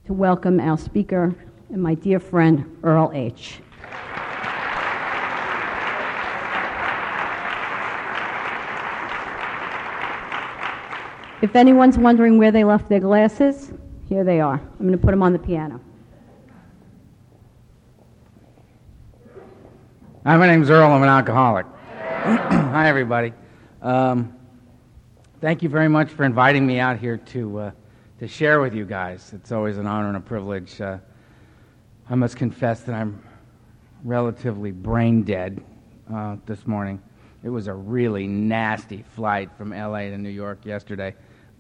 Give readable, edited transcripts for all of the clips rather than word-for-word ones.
to welcome our speaker and my dear friend, Earl H. If anyone's wondering where they left their glasses, here they are. I'm going to put them on the piano. Hi, my name's Earl. I'm an alcoholic. Hi, everybody. Thank you very much for inviting me out here to share with you guys. It's always an honor and a privilege. I must confess that I'm relatively brain dead this morning. It was a really nasty flight from L.A. to New York yesterday.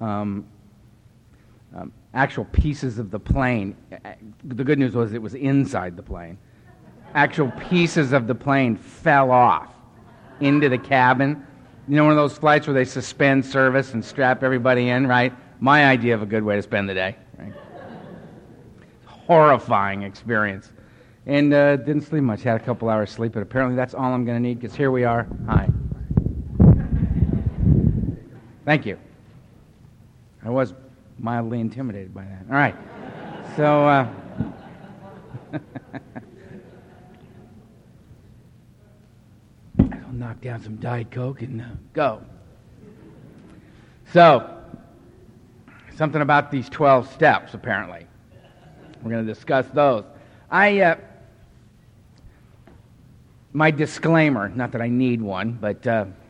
Actual pieces of the plane. The good news was it was inside the plane. Actual pieces of the plane fell off into the cabin. You know, one of those flights where they suspend service and strap everybody in, right? My idea of a good way to spend the day, right? Horrifying experience. And didn't sleep much. Had a couple hours sleep, but apparently that's all I'm going to need, because here we are. Hi. Thank you. I was mildly intimidated by that. All right. So, I'll knock down some Diet Coke and go. So, something about these 12 steps, apparently. We're going to discuss those. My disclaimer, not that I need one, but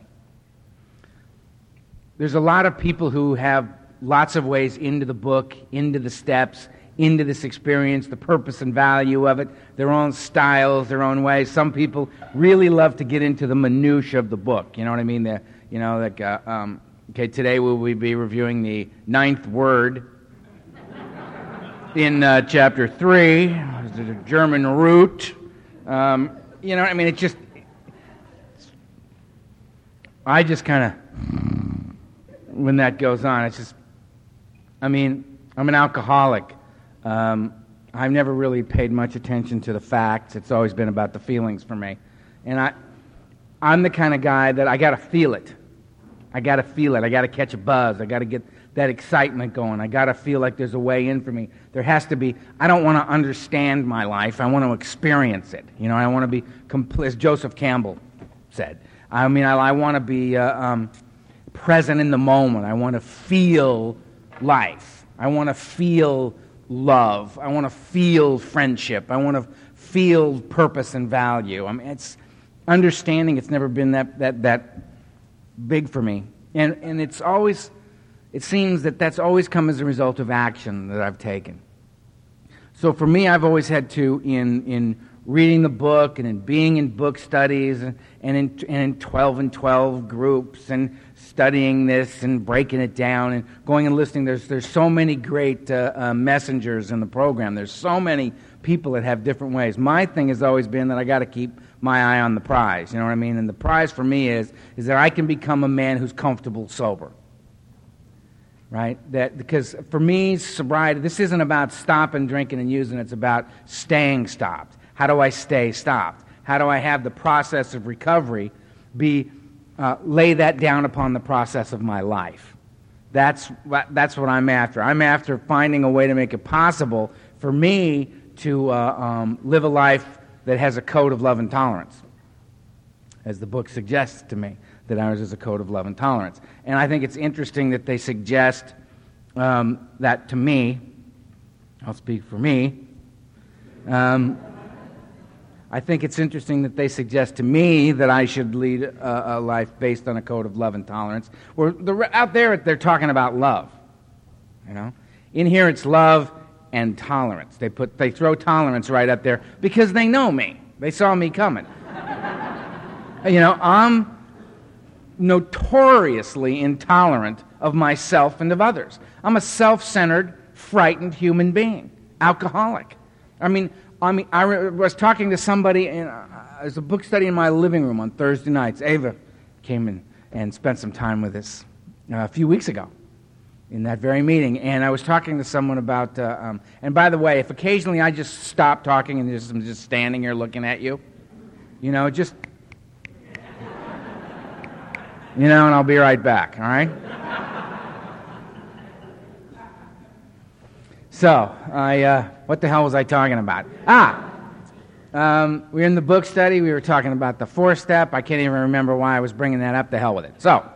there's a lot of people who have lots of ways into the book, into the steps, into this experience, the purpose and value of it, their own styles, their own ways. Some people really love to get into the minutiae of the book. You know what I mean? Okay, today we'll be reviewing the 9th word in chapter 3, the German root. You know, I mean, I just kind of, when that goes on, it's just, I mean, I'm an alcoholic. I've never really paid much attention to the facts. It's always been about the feelings for me. And I'm the kind of guy that I got to feel it. I got to feel it. I got to catch a buzz. I got to get that excitement going. I got to feel like there's a way in for me. There has to be. I don't want to understand my life. I want to experience it. You know, I want to be complete, as Joseph Campbell said. I mean, I want to be present in the moment. I want to feel life. I want to feel love. I want to feel friendship. I want to feel purpose and value. I mean, it's understanding. It's never been that big for me, and it's always. It seems that that's always come as a result of action that I've taken. So for me, I've always had to, in reading the book and in being in book studies and in 12 and 12 groups and studying this and breaking it down and going and listening. There's so many great messengers in the program. There's so many people that have different ways. My thing has always been that I got to keep my eye on the prize. You know what I mean? And the prize for me is that I can become a man who's comfortable sober. Right? Because for me, sobriety, this isn't about stopping drinking and using, it's about staying stopped. How do I stay stopped? How do I have the process of recovery lay that down upon the process of my life? That's what I'm after. I'm after finding a way to make it possible for me to live a life that has a code of love and tolerance, as the book suggests to me. That ours is a code of love and tolerance. And I think it's interesting that they suggest that to me. I'll speak for me. I think it's interesting that they suggest to me that I should lead a life based on a code of love and tolerance. Out there, they're talking about love. You know, in here it's love and tolerance. They throw tolerance right up there because they know me. They saw me coming. You know, I'm notoriously intolerant of myself and of others. I'm a self-centered, frightened human being, alcoholic. I was talking to somebody, there's a book study in my living room on Thursday nights. Ava came in and spent some time with us a few weeks ago in that very meeting, and I was talking to someone about, and by the way, if occasionally I just stop talking and I'm just standing here looking at you, you know, just... You know, and I'll be right back, all right? So, what the hell was I talking about? We were in the book study. We were talking about the 4-step. I can't even remember why I was bringing that up. The hell with it. So,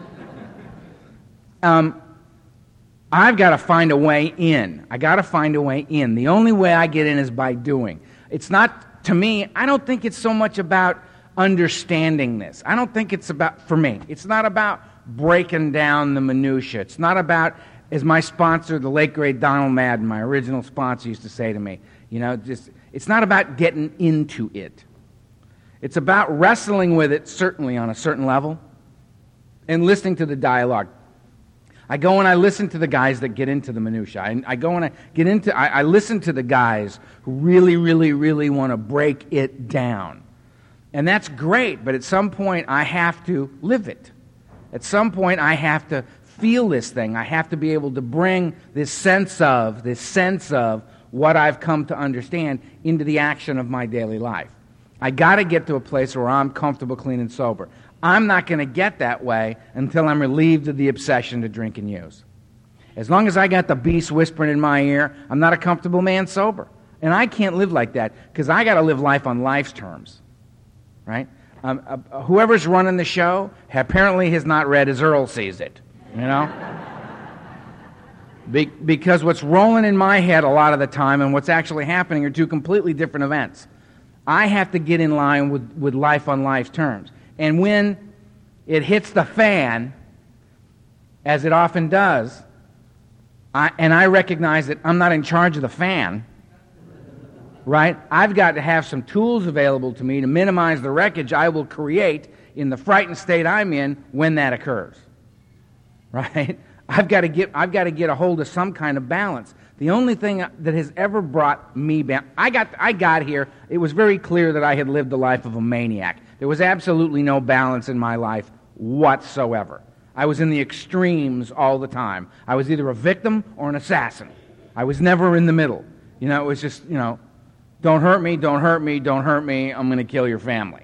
I've got to find a way in. I got to find a way in. The only way I get in is by doing. It's not, to me, I don't think it's so much about understanding this. I don't think it's about, for me, it's not about breaking down the minutia. It's not about, as my sponsor, the late great Donald Madden, my original sponsor, used to say to me, it's not about getting into it. It's about wrestling with it, certainly on a certain level, and listening to the dialogue. I go and I listen to the guys that get into the minutia. I listen to the guys who really, really, really want to break it down. And that's great, but at some point I have to live it. At some point I have to feel this thing. I have to be able to bring this sense of what I've come to understand into the action of my daily life. I got to get to a place where I'm comfortable, clean, and sober. I'm not going to get that way until I'm relieved of the obsession to drink and use. As long as I got the beast whispering in my ear, I'm not a comfortable man sober. And I can't live like that because I got to live life on life's terms. Right? Whoever's running the show apparently has not read as Earl sees it. Because what's rolling in my head a lot of the time and what's actually happening are two completely different events. I have to get in line with life on life's terms. And when it hits the fan, as it often does, I recognize that I'm not in charge of the fan, right? I've got to have some tools available to me to minimize the wreckage I will create in the frightened state I'm in when that occurs, right? I've got to get a hold of some kind of balance. The only thing that has ever brought me back, I got here, it was very clear that I had lived the life of a maniac. There was absolutely no balance in my life whatsoever. I was in the extremes all the time. I was either a victim or an assassin. I was never in the middle. It was just, don't hurt me, don't hurt me, don't hurt me, I'm going to kill your family.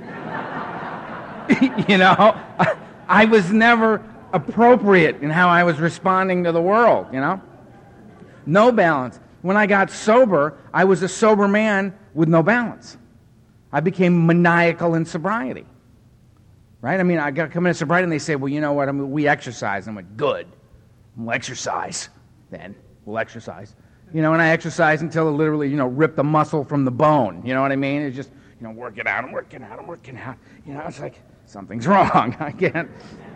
I was never appropriate in how I was responding to the world, No balance. When I got sober, I was a sober man with no balance. I became maniacal in sobriety. Right? I got to come into sobriety and they say, well, you know what, we exercise. I'm like, good. We'll exercise then. We'll exercise. And I exercise until it literally, ripped the muscle from the bone. You know what I mean? It's just, work it out, I'm working out, I'm working out. It's like, something's wrong. I can't,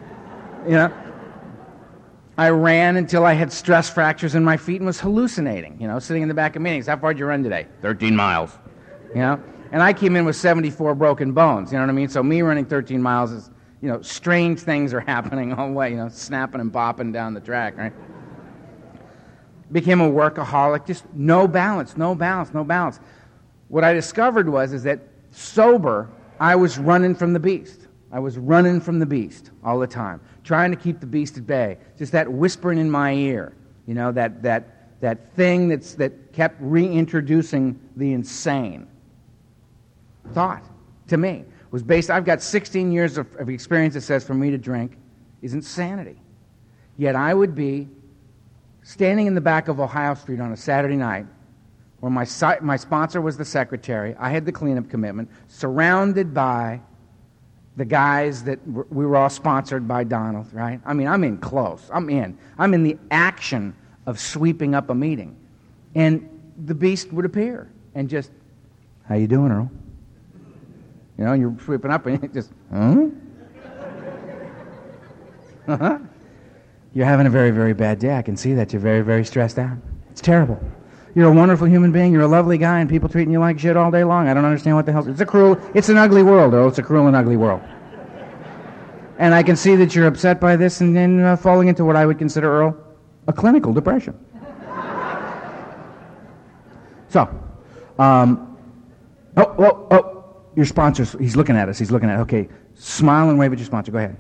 I ran until I had stress fractures in my feet and was hallucinating, sitting in the back of meetings. How far did you run today? 13 miles. And I came in with 74 broken bones, you know what I mean? So me running 13 miles is, strange things are happening all the way, snapping and bopping down the track, right? Became a workaholic, just no balance. What I discovered is that sober, I was running from the beast. I was running from the beast all the time, trying to keep the beast at bay. Just that whispering in my ear, that thing that kept reintroducing the insane. Thought, to me, was based, I've got 16 years of experience that says for me to drink is insanity. Yet I would be standing in the back of Ohio Street on a Saturday night where my sponsor was the secretary, I had the cleanup commitment, surrounded by the guys that we were all sponsored by Donald, right? I'm in close. I'm in the action of sweeping up a meeting. And the beast would appear and just, how you doing, Earl? And you're sweeping up and you just, You're having a very, very bad day. I can see that you're very, very stressed out. It's terrible. You're a wonderful human being. You're a lovely guy, and people treating you like shit all day long. I don't understand what the hell. It's an ugly world, Earl. It's a cruel and ugly world. And I can see that you're upset by this and then falling into what I would consider, Earl, a clinical depression. So, your sponsor, he's looking at us. Okay, smile and wave at your sponsor. Go ahead.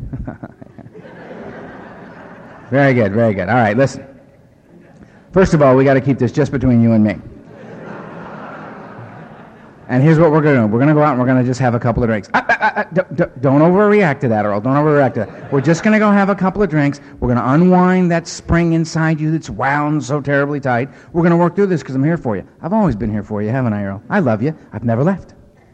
Very good, very good. All right, listen. First of all, we got to keep this just between you and me. And here's what we're going to do. We're going to go out and we're going to just have a couple of drinks. Don't overreact to that, Earl. Don't overreact to that. We're just going to go have a couple of drinks. We're going to unwind that spring inside you that's wound so terribly tight. We're going to work through this because I'm here for you. I've always been here for you, haven't I, Earl? I love you. I've never left.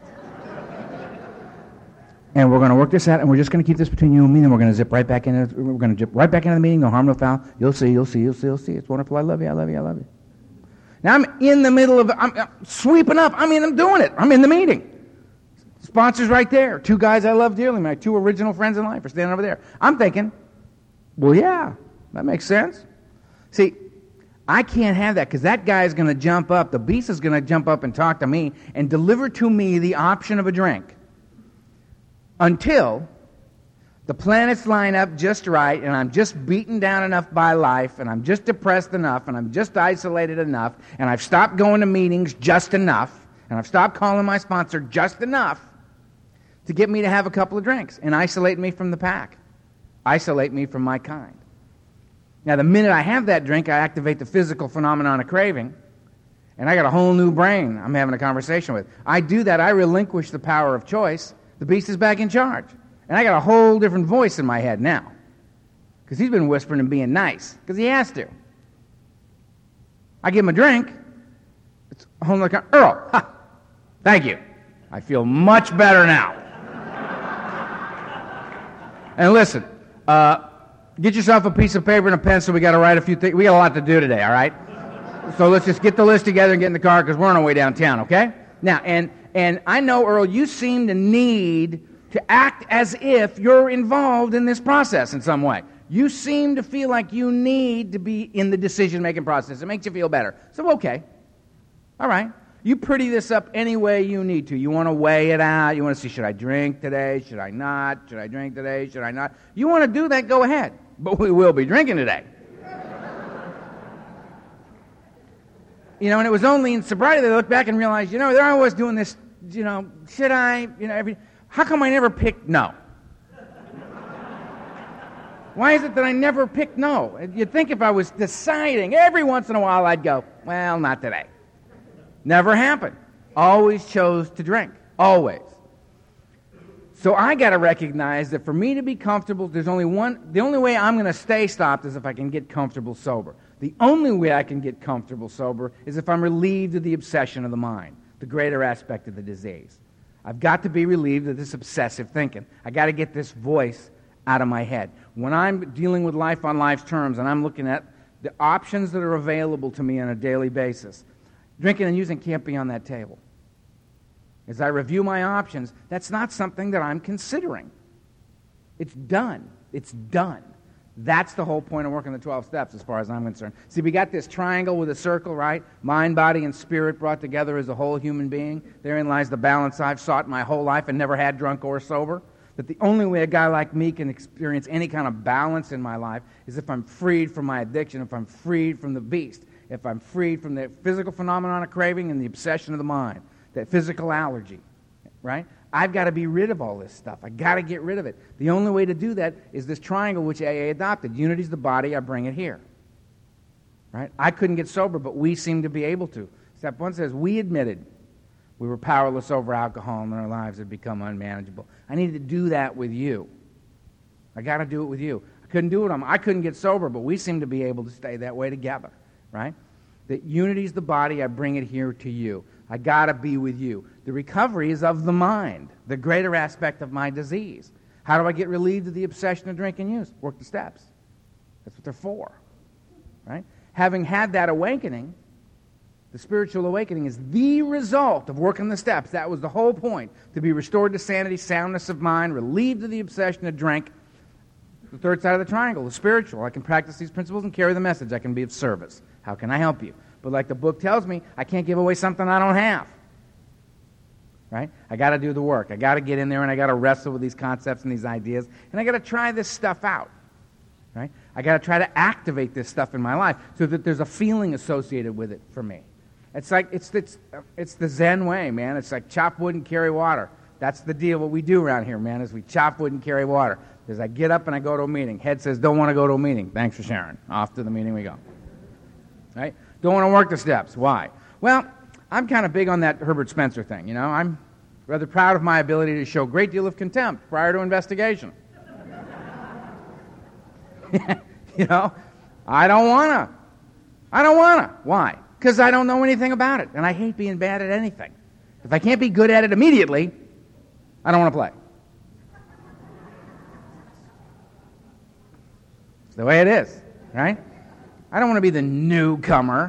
And we're going to work this out, and we're just going to keep this between you and me, and we're going to zip right back into the meeting, no harm, no foul. You'll see. It's wonderful. I love you. Now I'm in the middle of, I'm sweeping up. I'm doing it. I'm in the meeting. Sponsors right there. 2 guys I love dearly. My 2 original friends in life are standing over there. I'm thinking, well, yeah, that makes sense. See, I can't have that because that guy is going to jump up. The beast is going to jump up and talk to me and deliver to me the option of a drink. Until the planets line up just right, and I'm just beaten down enough by life, and I'm just depressed enough, and I'm just isolated enough, and I've stopped going to meetings just enough, and I've stopped calling my sponsor just enough to get me to have a couple of drinks and isolate me from the pack, isolate me from my kind. Now, the minute I have that drink, I activate the physical phenomenon of craving, and I got a whole new brain I'm having a conversation with. I do that, I relinquish the power of choice. The beast is back in charge. And I got a whole different voice in my head now. Because he's been whispering and being nice. Because he has to. I give him a drink. It's a whole other Earl, ha, thank you. I feel much better now. And listen, get yourself a piece of paper and a pencil. We got to write a few things. We got a lot to do today, all right? So let's just get the list together and get in the car because we're on our way downtown, okay? Now, and I know, Earl, you seem to need to act as if you're involved in this process in some way. You seem to feel like you need to be in the decision-making process. It makes you feel better. So, okay. All right. You pretty this up any way you need to. You want to weigh it out. You want to see, should I drink today? Should I not? Should I drink today? Should I not? You want to do that, go ahead. But we will be drinking today. You know, and it was only in sobriety that I looked back and realized, you know, they're always doing this, you know, should I, you know, how come I never picked no? Why is it that I never picked no? You'd think if I was deciding, every once in a while I'd go, well, not today. Never happened. Always chose to drink. Always. So I got to recognize that for me to be comfortable, the only way I'm going to stay stopped is if I can get comfortable sober. The only way I can get comfortable sober is if I'm relieved of the obsession of the mind, the greater aspect of the disease. I've got to be relieved of this obsessive thinking. I got to get this voice out of my head. When I'm dealing with life on life's terms and I'm looking at the options that are available to me on a daily basis, drinking and using can't be on that table. As I review my options, that's not something that I'm considering. It's done. It's done. That's the whole point of working the 12 steps as far as I'm concerned. See, we got this triangle with a circle, right? Mind, body, and spirit brought together as a whole human being. Therein lies the balance I've sought my whole life and never had, drunk or sober. That the only way a guy like me can experience any kind of balance in my life is if I'm freed from my addiction, if I'm freed from the beast, if I'm freed from the physical phenomenon of craving and the obsession of the mind, that physical allergy, right? I've got to be rid of all this stuff. I've got to get rid of it. The only way to do that is this triangle which AA adopted. Unity's the body, I bring it here. Right? I couldn't get sober, but we seem to be able to. Step 1 says, we admitted we were powerless over alcohol and our lives had become unmanageable. I needed to do that with you. I got to do it with you. I couldn't do it on I couldn't get sober, but we seem to be able to stay that way together. Right? That unity's the body, I bring it here to you. I got to be with you. The recovery is of the mind, the greater aspect of my disease. How do I get relieved of the obsession of drink and use? Work the steps. That's what they're for. Right? Having had that awakening, the spiritual awakening is the result of working the steps. That was the whole point, to be restored to sanity, soundness of mind, relieved of the obsession of drink. The third side of the triangle, the spiritual. I can practice these principles and carry the message. I can be of service. How can I help you? But like the book tells me, I can't give away something I don't have. Right? I got to do the work. I got to get in there and I got to wrestle with these concepts and these ideas. And I got to try this stuff out. Right? I got to try to activate this stuff in my life so that there's a feeling associated with it for me. It's like, it's the Zen way, man. It's like chop wood and carry water. That's the deal. What we do around here, man, is we chop wood and carry water. Is I get up and I go to a meeting. Head says, don't want to go to a meeting. Thanks for sharing. Off to the meeting we go. Right? Don't want to work the steps. Why? Well, I'm kind of big on that Herbert Spencer thing, you know. I'm rather proud of my ability to show a great deal of contempt prior to investigation. You know, I don't want to. Why? Because I don't know anything about it, and I hate being bad at anything. If I can't be good at it immediately, I don't want to play. It's the way it is, right? I don't want to be the newcomer,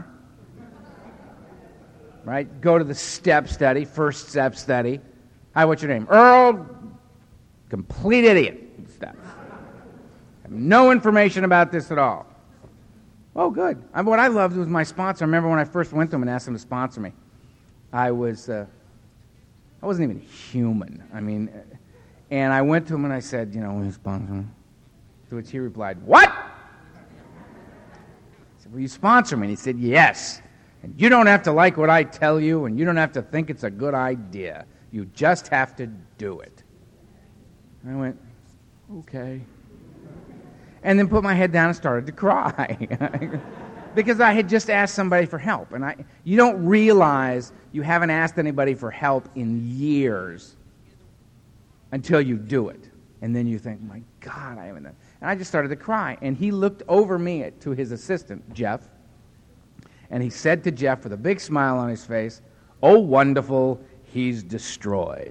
right? Go to the step study, first step study. Hi, what's your name? Earl. Complete idiot. Steps. Have no information about this at all. Oh, good. What I loved was my sponsor. I remember when I first went to him and asked him to sponsor me. I wasn't even human. I mean, and I went to him and I said, you know, will you sponsor me? To which he replied, what? I said, will you sponsor me? And he said, yes. And you don't have to like what I tell you, and you don't have to think it's a good idea. You just have to do it. And I went, okay. And then put my head down and started to cry. Because I had just asked somebody for help. And you don't realize you haven't asked anybody for help in years until you do it. And then you think, my God, I haven't done. And I just started to cry. And he looked over me to his assistant, Jeff. And he said to Jeff with a big smile on his face, oh, wonderful, he's destroyed.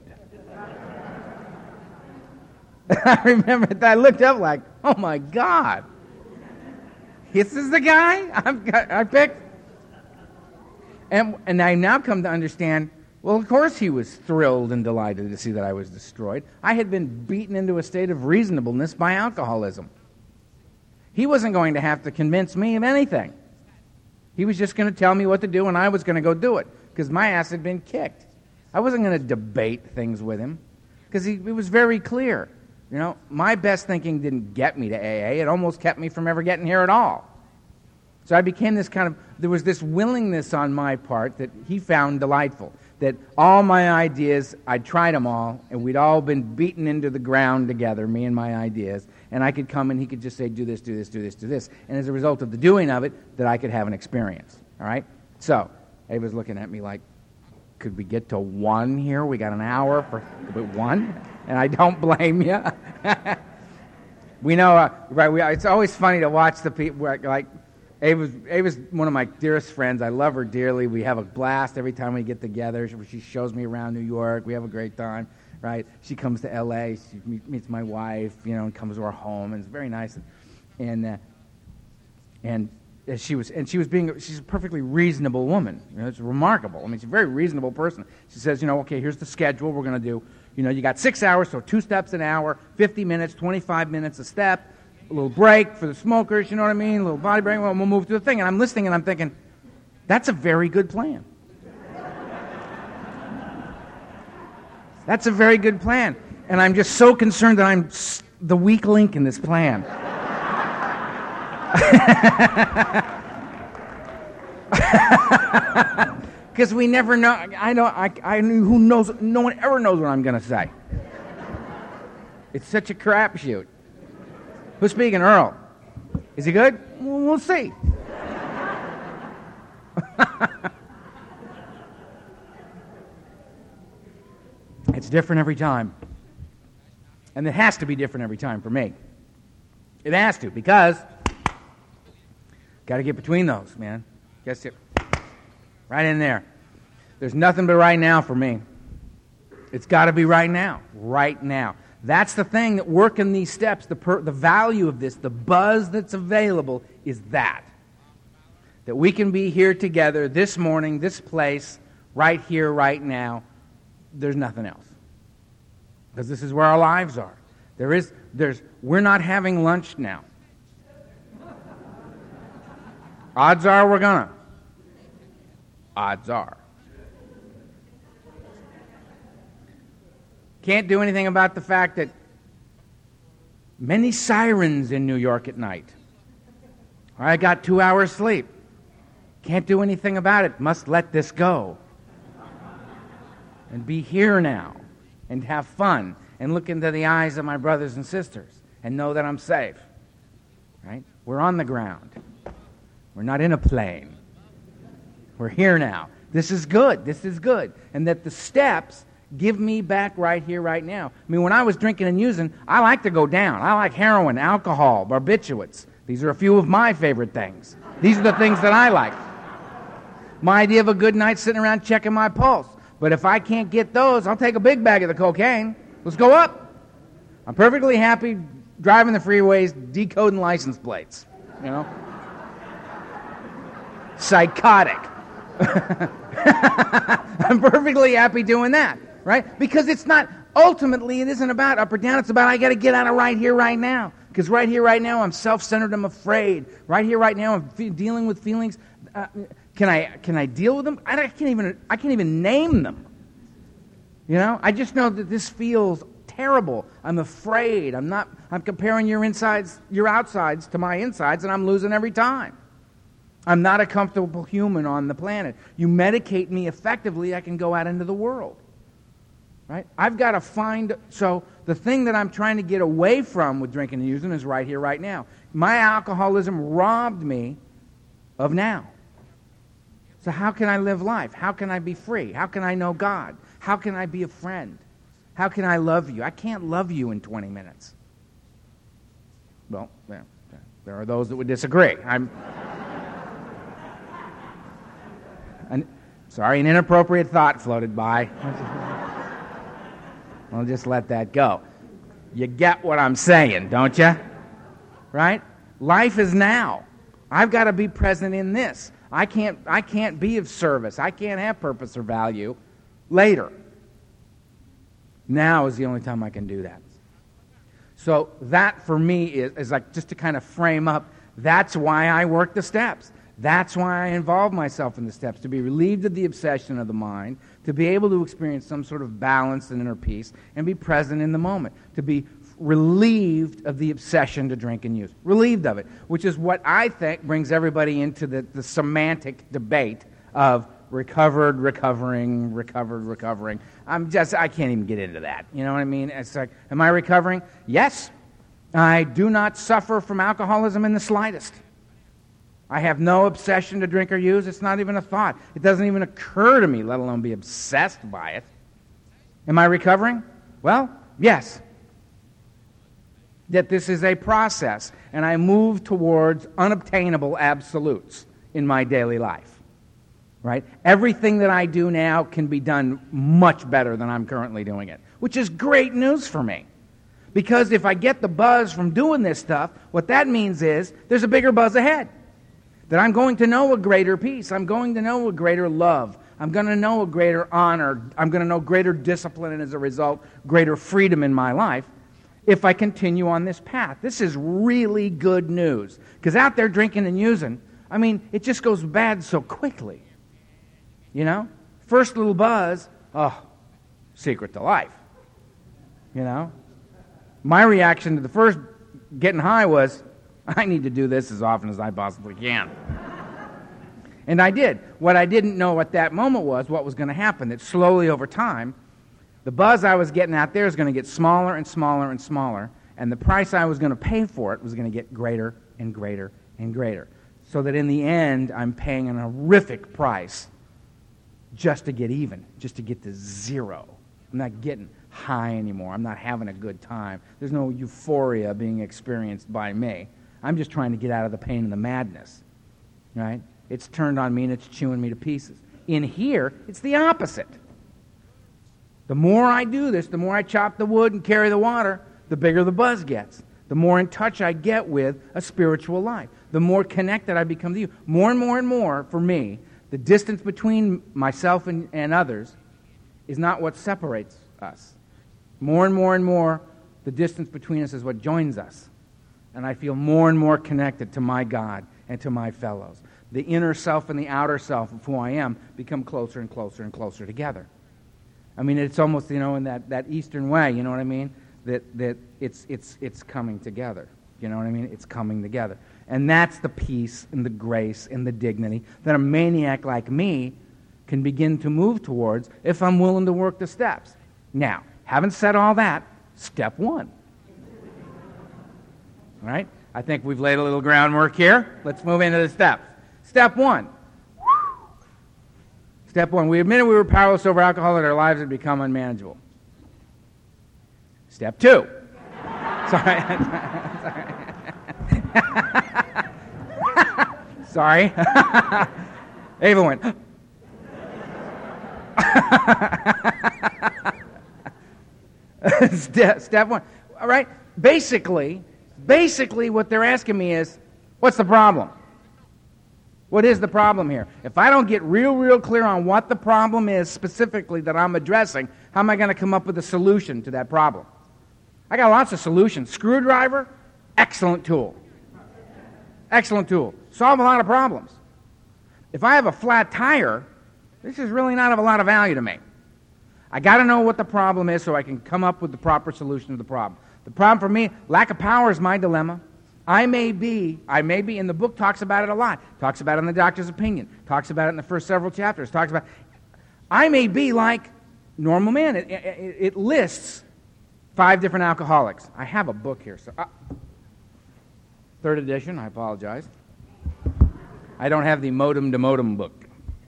I remember that. I looked up like, oh, my God. This is the guy I picked? And I now come to understand, well, of course he was thrilled and delighted to see that I was destroyed. I had been beaten into a state of reasonableness by alcoholism. He wasn't going to have to convince me of anything. He was just going to tell me what to do, and I was going to go do it, because my ass had been kicked. I wasn't going to debate things with him, because it was very clear. You know, my best thinking didn't get me to AA. It almost kept me from ever getting here at all. So I became there was this willingness on my part that he found delightful, that all my ideas, I'd tried them all, and we'd all been beaten into the ground together, me and my ideas, and I could come and he could just say, do this, do this, do this, do this. And as a result of the doing of it, that I could have an experience, all right? So Abe was looking at me like, could we get to 1 here? We got an hour for 1? And I don't blame you. We know, right? It's always funny to watch the people, like, Ava's one of my dearest friends. I love her dearly. We have a blast every time we get together. She shows me around New York. We have a great time, right? She comes to L.A. She meets my wife, you know, and comes to our home, and it's very nice. She's a perfectly reasonable woman. You know, it's remarkable. I mean, she's a very reasonable person. She says, you know, okay, here's the schedule we're going to do. You know, you got 6 hours, so 2 steps an hour, 50 minutes, 25 minutes a step. A little break for the smokers, you know what I mean? A little body break, well, we'll move to the thing. And I'm listening and I'm thinking, that's a very good plan. That's a very good plan. And I'm just so concerned that I'm the weak link in this plan. Because we never know. Who knows? No one ever knows what I'm going to say. It's such a crapshoot. Who's speaking? Earl. Is he good? We'll see. It's different every time. And it has to be different every time for me. It has to, because got to get between those, man. Guess it. Right in there. There's nothing but right now for me. It's got to be right now. Right now. That's the thing that working these steps, the value of this, the buzz that's available is that we can be here together this morning, this place, right here, right now. There's nothing else. Because this is where our lives are. We're not having lunch now. Odds are we're gonna. Odds are. Can't do anything about the fact that many sirens in New York at night. I got 2 hours sleep. Can't do anything about it. Must let this go. And be here now. And have fun. And look into the eyes of my brothers and sisters. And know that I'm safe. Right? We're on the ground. We're not in a plane. We're here now. This is good. This is good. And that the steps give me back right here, right now. I mean, when I was drinking and using, I like to go down. I like heroin, alcohol, barbiturates. These are a few of my favorite things. These are the things that I like. My idea of a good night sitting around checking my pulse. But if I can't get those, I'll take a big bag of the cocaine. Let's go up. I'm perfectly happy driving the freeways, decoding license plates. You know? Psychotic. I'm perfectly happy doing that, right? Because it's not, ultimately, it isn't about up or down. It's about I got to get out of right here, right now. Because right here, right now, I'm self-centered. I'm afraid. Right here, right now, I'm dealing with feelings. Can I deal with them? I can't even name them. You know, I just know that this feels terrible. I'm afraid. I'm comparing your outsides to my insides, and I'm losing every time. I'm not a comfortable human on the planet. You medicate me effectively, I can go out into the world. Right? I've got to find, so the thing that I'm trying to get away from with drinking and using is right here, right now. My alcoholism robbed me of now. So how can I live life? How can I be free? How can I know God? How can I be a friend? How can I love you? I can't love you in 20 minutes. Well, there are those that would disagree. Sorry, an inappropriate thought floated by. I'll just let that go. You get what I'm saying, don't you? Right? Life is now. I've got to be present in this. I can't be of service. I can't have purpose or value later. Now is the only time I can do that. So that for me is like, just to kind of frame up, that's why I work the steps. That's why I involve myself in the steps, to be relieved of the obsession of the mind, to be able to experience some sort of balance and inner peace, and be present in the moment, to be relieved of the obsession to drink and use. Relieved of it, which is what I think brings everybody into the semantic debate of recovered, recovering, recovered, recovering. I can't even get into that. You know what I mean? It's like, am I recovering? Yes. I do not suffer from alcoholism in the slightest. I have no obsession to drink or use. It's not even a thought. It doesn't even occur to me, let alone be obsessed by it. Am I recovering? Well, yes. That this is a process, and I move towards unobtainable absolutes in my daily life. Right? Everything that I do now can be done much better than I'm currently doing it, which is great news for me. Because if I get the buzz from doing this stuff, what that means is there's a bigger buzz ahead. That I'm going to know a greater peace. I'm going to know a greater love. I'm going to know a greater honor. I'm going to know greater discipline, and as a result, greater freedom in my life if I continue on this path. This is really good news. Because out there drinking and using, I mean, it just goes bad so quickly. You know? First little buzz, secret to life. You know? My reaction to the first getting high was, I need to do this as often as I possibly can. And I did. What I didn't know at that moment was what was going to happen, that slowly over time, the buzz I was getting out there is going to get smaller and smaller and smaller, and the price I was going to pay for it was going to get greater and greater and greater. So that in the end, I'm paying an horrific price just to get even, just to get to zero. I'm not getting high anymore. I'm not having a good time. There's no euphoria being experienced by me. I'm just trying to get out of the pain and the madness, right? It's turned on me and it's chewing me to pieces. In here, it's the opposite. The more I do this, the more I chop the wood and carry the water, the bigger the buzz gets. The more in touch I get with a spiritual life. The more connected I become to you. More and more and more, for me, the distance between myself and others is not what separates us. More and more, the distance between us is what joins us. And I feel more and more connected to my God and to my fellows. The inner self and the outer self of who I am become closer and closer and closer together. I mean, it's almost, in that Eastern way, you know what I mean? That it's coming together. You know what I mean? It's coming together. And that's the peace and the grace and the dignity that a maniac like me can begin to move towards if I'm willing to work the steps. Now, having said all that, step one. All right? I think we've laid a little groundwork here. Let's move into the steps. Step one. Step one, we admitted we were powerless over alcohol and our lives had become unmanageable. Step two. Sorry. Sorry. Ava went. Step one. All right. Basically, what they're asking me is, what's the problem? What is the problem here? If I don't get real clear on what the problem is specifically that I'm addressing, how am I going to come up with a solution to that problem? I got lots of solutions. Screwdriver, excellent tool. Excellent tool. Solve a lot of problems. If I have a flat tire, this is really not of a lot of value to me. I got to know what the problem is so I can come up with the proper solution to the problem. The problem for me, lack of power is my dilemma. I may be, and the book talks about it a lot. Talks about it in the doctor's opinion. Talks about it in the first several chapters. Talks about, I may be like normal man. It lists 5 different alcoholics. I have a book here. So, 3rd edition, I apologize. I don't have the modem to modem book.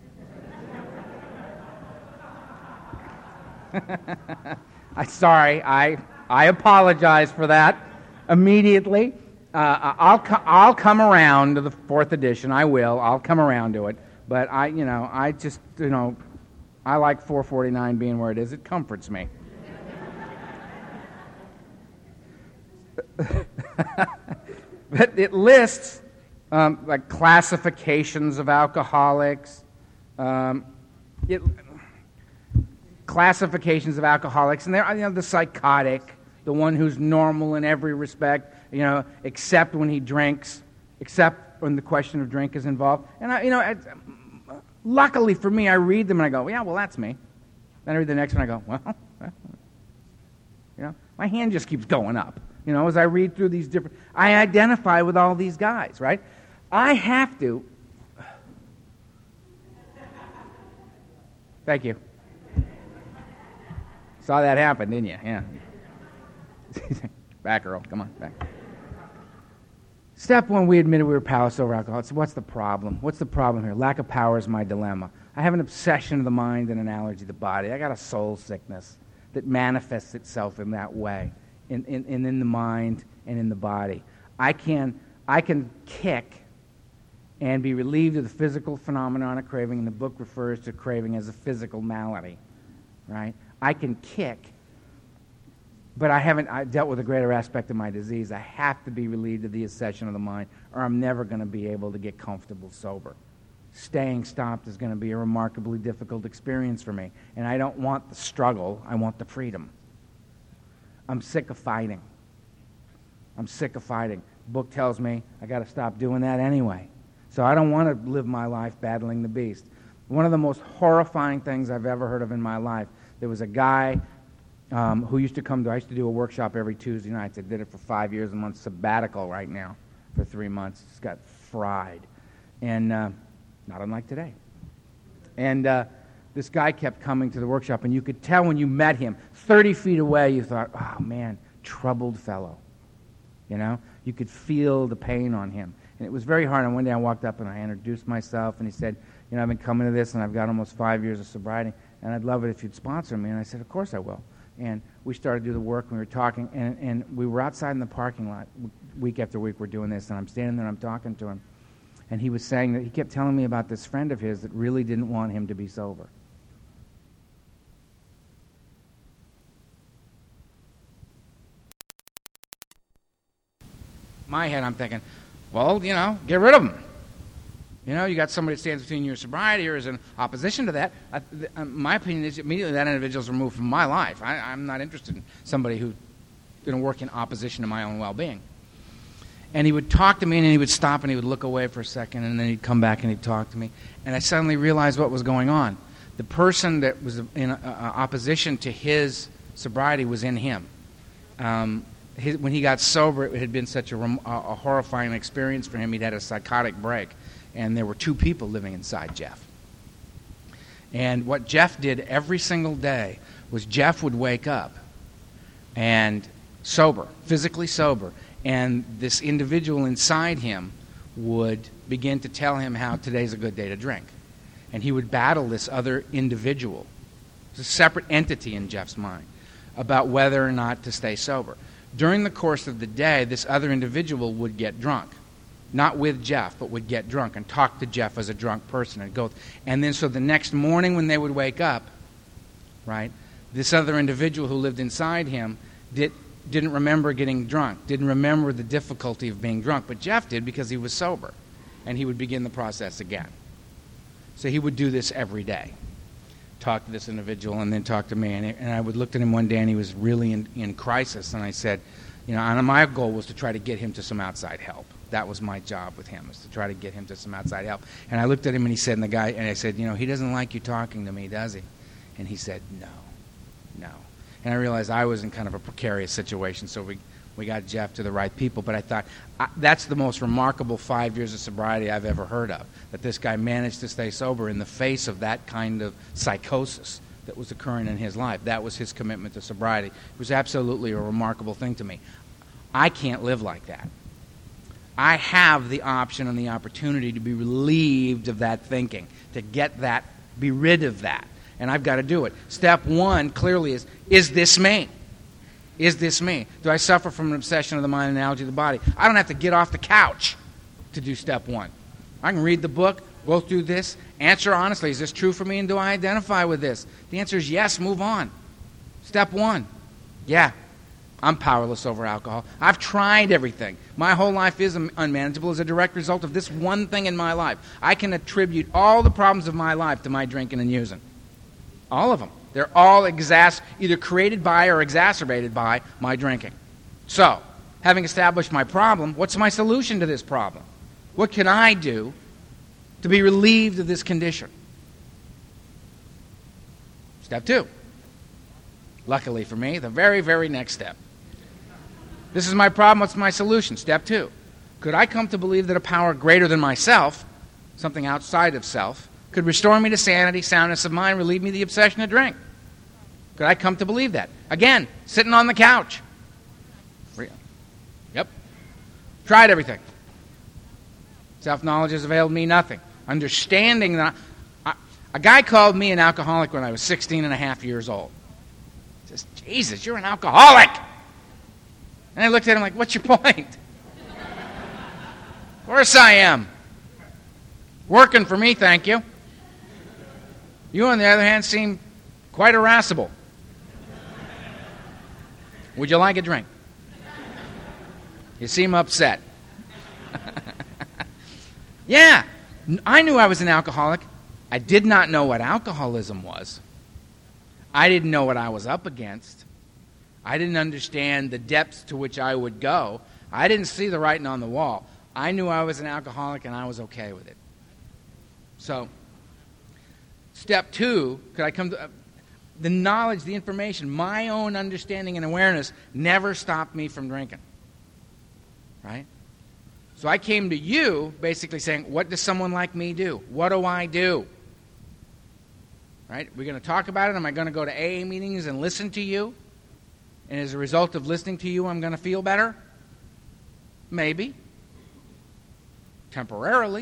I apologize for that immediately. I'll come around to the 4th edition. I will. I'll come around to it. But I like 449 being where it is. It comforts me. But it lists like classifications of alcoholics. Classifications of alcoholics, and they're the psychotic, the one who's normal in every respect, except when he drinks, except when the question of drink is involved. And luckily for me, I read them and I go, yeah, well, that's me. Then I read the next one, I go, well, my hand just keeps going up. As I read through these different, I identify with all these guys, right? I have to. Thank you. Saw that happen, didn't you? Yeah. Back, Earl. Come on, back. Step one, we admitted we were powerless over alcohol. So what's the problem? What's the problem here? Lack of power is my dilemma. I have an obsession of the mind and an allergy of the body. I got a soul sickness that manifests itself in that way, in the mind and in the body. I can kick and be relieved of the physical phenomenon of craving, and the book refers to craving as a physical malady, right? I can kick, but I dealt with a greater aspect of my disease. I have to be relieved of the obsession of the mind, or I'm never going to be able to get comfortable sober. Staying stopped is going to be a remarkably difficult experience for me, and I don't want the struggle. I want the freedom. I'm sick of fighting. The book tells me I got to stop doing that anyway. So I don't want to live my life battling the beast. One of the most horrifying things I've ever heard of in my life, there was a guy who used to come to, I used to do a workshop every Tuesday nights. I did it for 5 years. I'm on sabbatical right now for 3 months. Just got fried. And not unlike today. And this guy kept coming to the workshop, and you could tell when you met him, 30 feet away, you thought, oh man, troubled fellow. You could feel the pain on him. And it was very hard. And one day I walked up and I introduced myself, and he said, I've been coming to this, and I've got almost 5 years of sobriety, and I'd love it if you'd sponsor me. And I said, of course I will. And we started to do the work, and we were talking, and we were outside in the parking lot week after week. We're doing this, and I'm standing there and I'm talking to him. And he was saying that he kept telling me about this friend of his that really didn't want him to be sober. In my head, I'm thinking, well, get rid of him. You got somebody that stands between your sobriety or is in opposition to that. My opinion is immediately that individual's removed from my life. I'm not interested in somebody who's going to work in opposition to my own well-being. And he would talk to me, and then he would stop, and he would look away for a second, and then he'd come back and he'd talk to me. And I suddenly realized what was going on. The person that was in opposition to his sobriety was in him. When he got sober, it had been such a horrifying experience for him. He'd had a psychotic break. And there were 2 people living inside Jeff. And what Jeff did every single day was Jeff would wake up and sober, physically sober, and this individual inside him would begin to tell him how today's a good day to drink. and he would battle this other individual. It's a separate entity in Jeff's mind about whether or not to stay sober. During the course of the day, this other individual would get drunk. Not with Jeff, but would get drunk and talk to Jeff as a drunk person. And then so the next morning when they would wake up, right, this other individual who lived inside him didn't remember getting drunk, didn't remember the difficulty of being drunk, but Jeff did because he was sober, and he would begin the process again. So he would do this every day, talk to this individual and then talk to me, and I would look at him one day and he was really in crisis, and I said, and my goal was to try to get him to some outside help. That was my job with him, was to try to get him to some outside help. And I looked at him and he said, and I said, he doesn't like you talking to me, does he? And he said, no. And I realized I was in kind of a precarious situation, so we got Jeff to the right people. But I thought, that's the most remarkable 5 years of sobriety I've ever heard of, that this guy managed to stay sober in the face of that kind of psychosis that was occurring in his life. That was his commitment to sobriety. It was absolutely a remarkable thing to me. I can't live like that. I have the option and the opportunity to be relieved of that thinking, to be rid of that. And I've got to do it. Step one clearly is this me? Is this me? Do I suffer from an obsession of the mind and analogy of the body? I don't have to get off the couch to do step one. I can read the book, go through this, answer honestly, is this true for me and do I identify with this? The answer is yes, move on. Step one, yeah. I'm powerless over alcohol. I've tried everything. My whole life is unmanageable as a direct result of this one thing in my life. I can attribute all the problems of my life to my drinking and using. All of them. They're all either created by or exacerbated by my drinking. So, having established my problem, what's my solution to this problem? What can I do to be relieved of this condition? Step two. Luckily for me, the very, very next step. This is my problem, what's my solution? Step two. Could I come to believe that a power greater than myself, something outside of self, could restore me to sanity, soundness of mind, relieve me of the obsession to drink? Could I come to believe that? Again, sitting on the couch. Yep. Tried everything. Self-knowledge has availed me nothing. Understanding that a guy called me an alcoholic when I was 16 and a half years old. He says, Jesus, you're an alcoholic! And I looked at him like, what's your point? Of course I am. Working for me, thank you. You, on the other hand, seem quite irascible. Would you like a drink? You seem upset. Yeah, I knew I was an alcoholic. I did not know what alcoholism was. I didn't know what I was up against. I didn't understand the depths to which I would go. I didn't see the writing on the wall. I knew I was an alcoholic and I was okay with it. So, step two, could I come to the knowledge, the information, my own understanding and awareness never stopped me from drinking. Right? So I came to you basically saying, what does someone like me do? What do I do? Right? We're going to talk about it. Am I going to go to AA meetings and listen to you? And as a result of listening to you, I'm going to feel better? Maybe. Temporarily.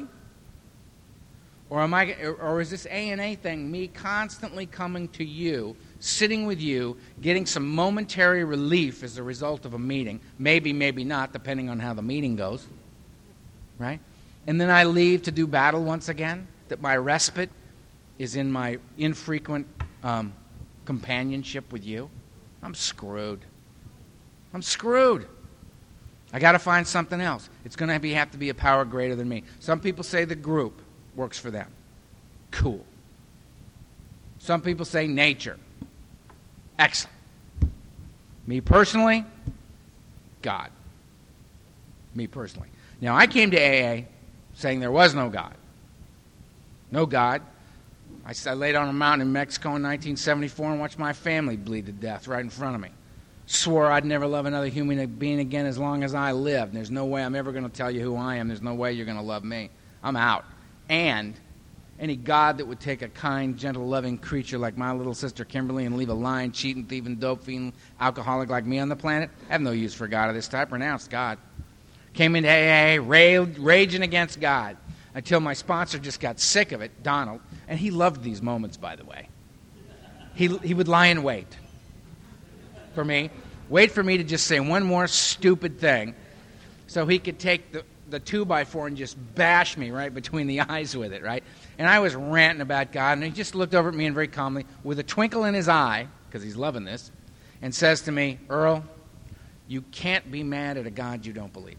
Or is this A&A thing me constantly coming to you, sitting with you, getting some momentary relief as a result of a meeting? Maybe, maybe not, depending on how the meeting goes. Right? And then I leave to do battle once again? That my respite is in my infrequent companionship with you? I'm screwed. I'm screwed. I got to find something else. It's going to have to be a power greater than me. Some people say the group works for them. Cool. Some people say nature. Excellent. Me personally, God. Me personally. Now, I came to AA saying there was no God. No God. I laid on a mountain in Mexico in 1974 and watched my family bleed to death right in front of me. Swore I'd never love another human being again as long as I lived. There's no way I'm ever going to tell you who I am. There's no way you're going to love me. I'm out. And any God that would take a kind, gentle, loving creature like my little sister Kimberly and leave a lying, cheating, thieving, dope-fiending alcoholic like me on the planet, I have no use for a God of this type. Renounced God. Came into AA, raging against God. until my sponsor just got sick of it, Donald, and he loved these moments, by the way. He would lie in wait for me, wait for me to just say one more stupid thing so he could take the 2x4 and just bash me right between the eyes with it, right? And I was ranting about God, and he just looked over at me and very calmly, with a twinkle in his eye, because he's loving this, and says to me, Earl, you can't be mad at a God you don't believe in.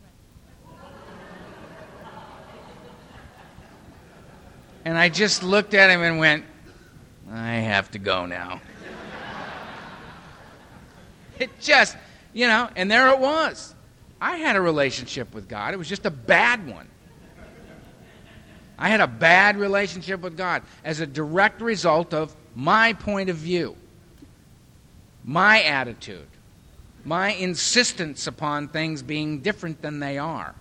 And I just looked at him and went, I have to go now. It just, and there it was. I had a relationship with God. It was just a bad one. I had a bad relationship with God as a direct result of my point of view, my attitude, my insistence upon things being different than they are.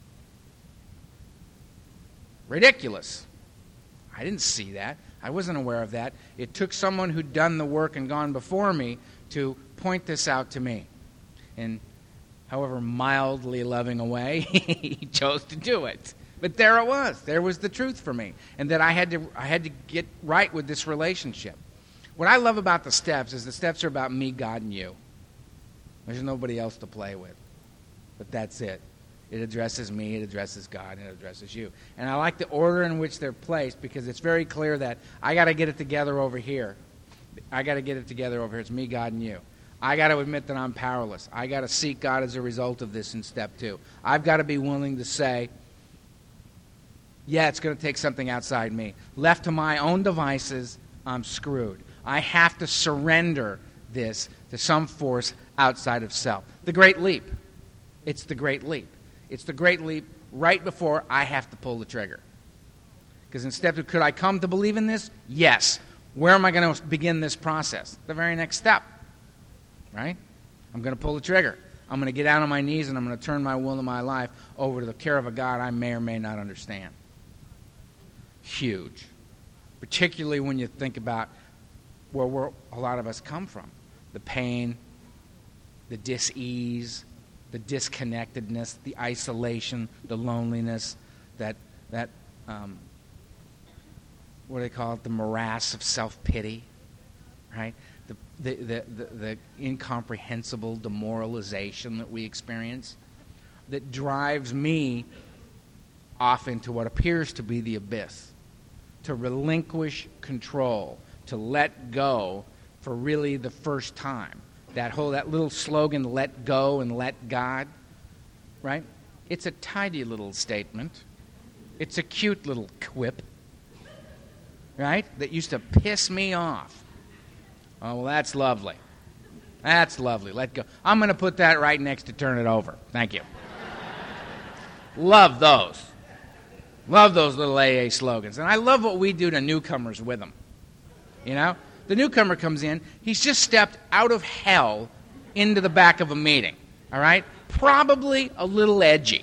Ridiculous. I didn't see that. I wasn't aware of that. It took someone who'd done the work and gone before me to point this out to me. And however mildly loving a way, he chose to do it. But there it was. There was the truth for me. And that I had to get right with this relationship. What I love about the steps is the steps are about me, God, and you. There's nobody else to play with. But that's it. It addresses me, it addresses God, and it addresses you. And I like the order in which they're placed because it's very clear that I got to get it together over here. I got to get it together over here. It's me, God, and you. I got to admit that I'm powerless. I got to seek God as a result of this in step 2. I've got to be willing to say, yeah, it's going to take something outside me. Left to my own devices, I'm screwed. I have to surrender this to some force outside of self. The great leap. It's the great leap. It's the great leap right before I have to pull the trigger. Because in step 2, could I come to believe in this? Yes. Where am I going to begin this process? The very next step. Right? I'm going to pull the trigger. I'm going to get down on my knees and I'm going to turn my will and my life over to the care of a God I may or may not understand. Huge. Particularly when you think about where a lot of us come from. The pain, the dis-ease, the disconnectedness, the isolation, the loneliness, that what do they call it? The morass of self-pity, right? The incomprehensible demoralization that we experience that drives me off into what appears to be the abyss, to relinquish control, to let go for really the first time. That little slogan, let go and let God, right? It's a tidy little statement. It's a cute little quip, right? That used to piss me off. Oh, well, that's lovely. That's lovely. Let go. I'm going to put that right next to turn it over. Thank you. Love those. Love those little AA slogans. And I love what we do to newcomers with them. The newcomer comes in, he's just stepped out of hell into the back of a meeting, all right? Probably a little edgy.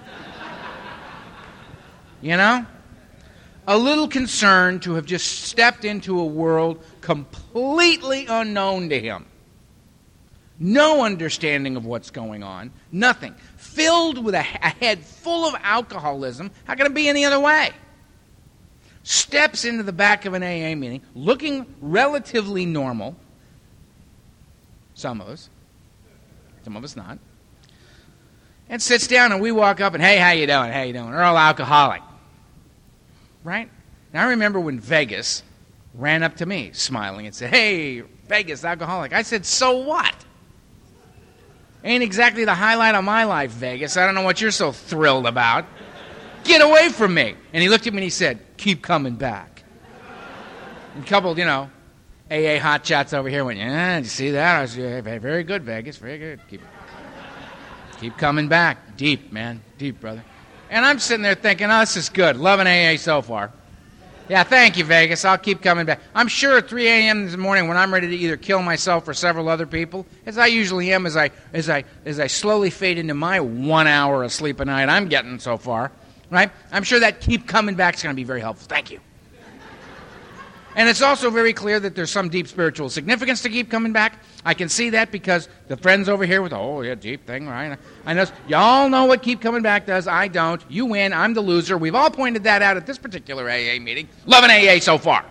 A little concerned to have just stepped into a world completely unknown to him. No understanding of what's going on, nothing. Filled with a head full of alcoholism, how can it be any other way? Steps into the back of an AA meeting, looking relatively normal. Some of us not. And sits down, and we walk up, and hey, how you doing? How you doing? Earl, alcoholic. Right? Now, I remember when Vegas ran up to me, smiling, and said, hey, Vegas, alcoholic. I said, so what? Ain't exactly the highlight of my life, Vegas. I don't know what you're so thrilled about. Get away from me. And he looked at me and he said, keep coming back. And a couple, AA hotshots over here went, yeah, did you see that? I was very good, Vegas, very good. Keep coming back. Deep, man. Deep, brother. And I'm sitting there thinking, oh, this is good. Loving AA so far. Yeah, thank you, Vegas. I'll keep coming back. I'm sure at 3 a.m. this morning when I'm ready to either kill myself or several other people, as I usually am as I slowly fade into my 1 hour of sleep a night I'm getting so far, right? I'm sure that keep coming back is going to be very helpful. Thank you. And it's also very clear that there's some deep spiritual significance to keep coming back. I can see that because the friends over here with, oh, yeah, deep thing, right? I know, y'all know what keep coming back does. I don't. You win. I'm the loser. We've all pointed that out at this particular AA meeting. Loving AA so far.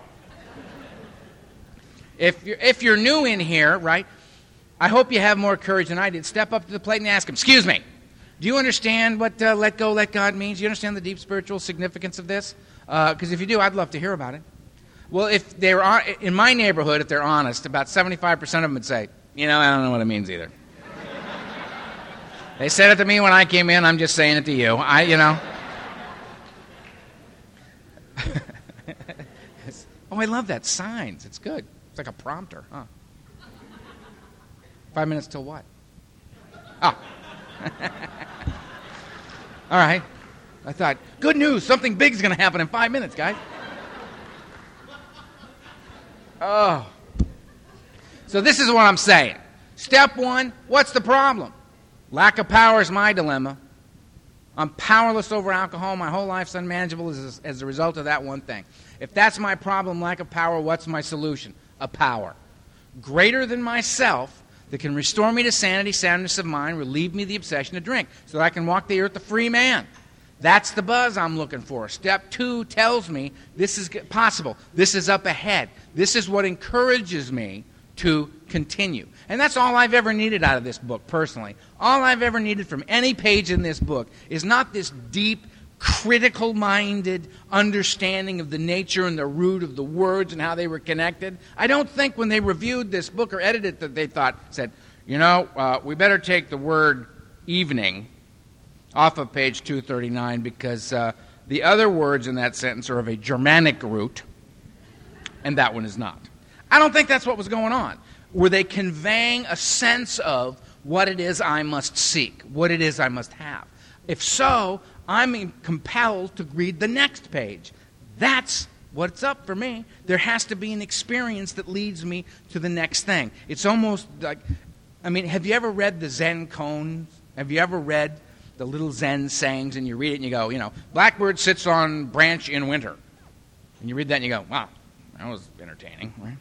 If you're new in here, right, I hope you have more courage than I did. Step up to the plate and ask him, excuse me, do you understand what let go, let God means? Do you understand the deep spiritual significance of this? Because if you do, I'd love to hear about it. Well, if they're in my neighborhood, if they're honest, about 75% of them would say, I don't know what it means either. They said it to me when I came in. I'm just saying it to you. Oh, I love that. Signs. It's good. It's like a prompter, huh? 5 minutes till what? Oh. All right. I thought, good news. Something big's going to happen in 5 minutes, guys. Oh. So this is what I'm saying. Step one, what's the problem? Lack of power is my dilemma. I'm powerless over alcohol. My whole life's unmanageable as a result of that one thing. If that's my problem, lack of power, what's my solution? A power greater than myself that can restore me to sanity, soundness of mind, relieve me of the obsession to drink, so that I can walk the earth a free man. That's the buzz I'm looking for. Step two tells me this is possible. This is up ahead. This is what encourages me to continue. And that's all I've ever needed out of this book, personally. All I've ever needed from any page in this book is not this deep, critical-minded understanding of the nature and the root of the words and how they were connected. I don't think when they reviewed this book or edited it that they said, we better take the word evening off of page 239 because the other words in that sentence are of a Germanic root, and that one is not. I don't think that's what was going on. Were they conveying a sense of what it is I must seek, what it is I must have? If so, I'm compelled to read the next page. That's what's up for me. There has to be an experience that leads me to the next thing. It's almost like, have you ever read the Zen koans? Have you ever read the little Zen sayings, and you read it and you go, blackbird sits on branch in winter. And you read that and you go, wow, that was entertaining, right?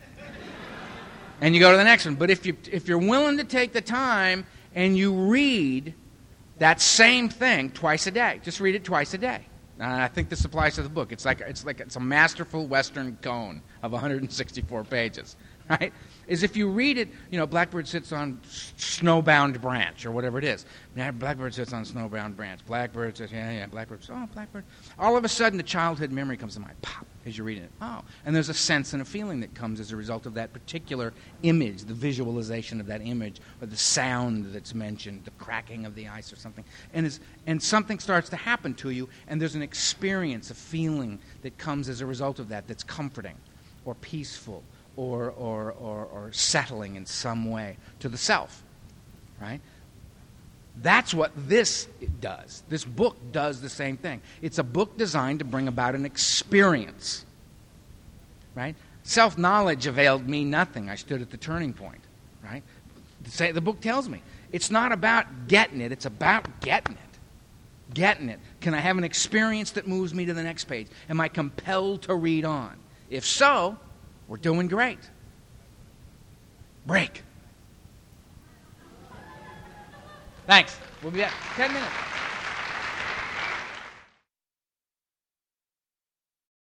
And you go to the next one. But if you're willing to take the time and you read that same thing twice a day, just read it twice a day. And I think this applies to the book. It's a masterful Western koan of 164 pages, right? Is if you read it, blackbird sits on snowbound branch or whatever it is. Blackbird sits on snowbound branch. Blackbird sits, blackbird. Oh, blackbird. All of a sudden, the childhood memory comes to mind. Pop, as you're reading it. Oh, and there's a sense and a feeling that comes as a result of that particular image, the visualization of that image, or the sound that's mentioned, the cracking of the ice or something. And something starts to happen to you, and there's an experience, a feeling that comes as a result of that that's comforting or peaceful or settling in some way to the self, right? That's what this does. This book does the same thing. It's a book designed to bring about an experience, right? Self-knowledge availed me nothing. I stood at the turning point, right? The book tells me it's not about getting it. It's about getting it. Getting it. Can I have an experience that moves me to the next page? Am I compelled to read on? If so, we're doing great. Break. Thanks. We'll be back. 10 minutes.